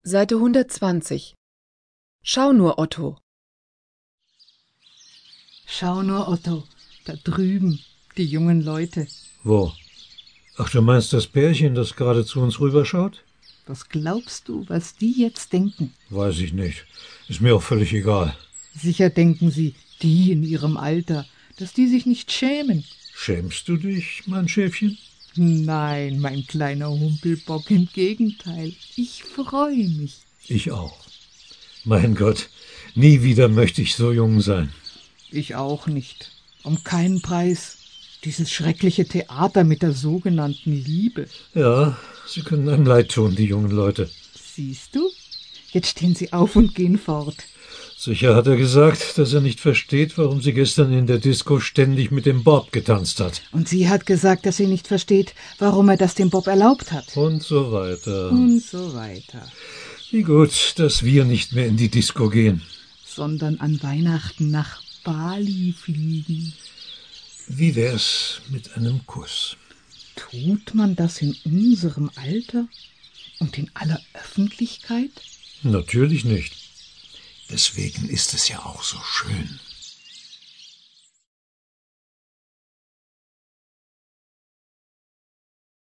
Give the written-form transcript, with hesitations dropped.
Seite 120. Schau nur, Otto. Schau nur, Otto, da drüben, die jungen Leute. Wo? Ach, du meinst das Pärchen, das gerade zu uns rüberschaut? Was glaubst du, was die jetzt denken? Weiß ich nicht. Ist mir auch völlig egal. Sicher denken sie, die in ihrem Alter, dass die sich nicht schämen. Schämst du dich, mein Schäfchen? Nein, mein kleiner Humpelbock, im Gegenteil. Ich freue mich. Ich auch. Mein Gott, nie wieder möchte ich so jung sein. Ich auch nicht. Um keinen Preis. Dieses schreckliche Theater mit der sogenannten Liebe. Ja, sie können einem leid tun, die jungen Leute. Siehst du? Jetzt stehen sie auf und gehen fort. Sicher hat er gesagt, dass er nicht versteht, warum sie gestern in der Disco ständig mit dem Bob getanzt hat. Und sie hat gesagt, dass sie nicht versteht, warum er das dem Bob erlaubt hat. Und so weiter. Und so weiter. Wie gut, dass wir nicht mehr in die Disco gehen. Sondern an Weihnachten nach Bali fliegen. Wie wär's mit einem Kuss? Tut man das in unserem Alter? Und in aller Öffentlichkeit? Natürlich nicht. Deswegen ist es ja auch so schön.